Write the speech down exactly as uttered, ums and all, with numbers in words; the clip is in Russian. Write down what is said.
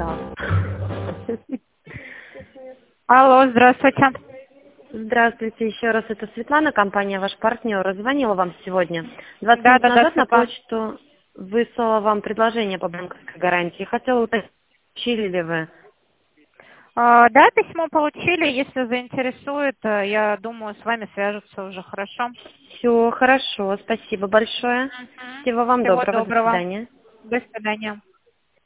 Да. Алло, здравствуйте. Здравствуйте еще раз. Это Светлана, компания «Ваш партнер». Звонила вам сегодня. двадцать Да, минут да, да, назад на Светлана. почту выслала вам предложение по банковской гарантии. Хотела уточнить, получили ли вы. А, да, письмо получили. Если заинтересует, э, я думаю, с вами свяжутся уже, хорошо? Все хорошо, спасибо большое. Мгм. Всего вам Всего доброго. До доброго. свидания. До свидания.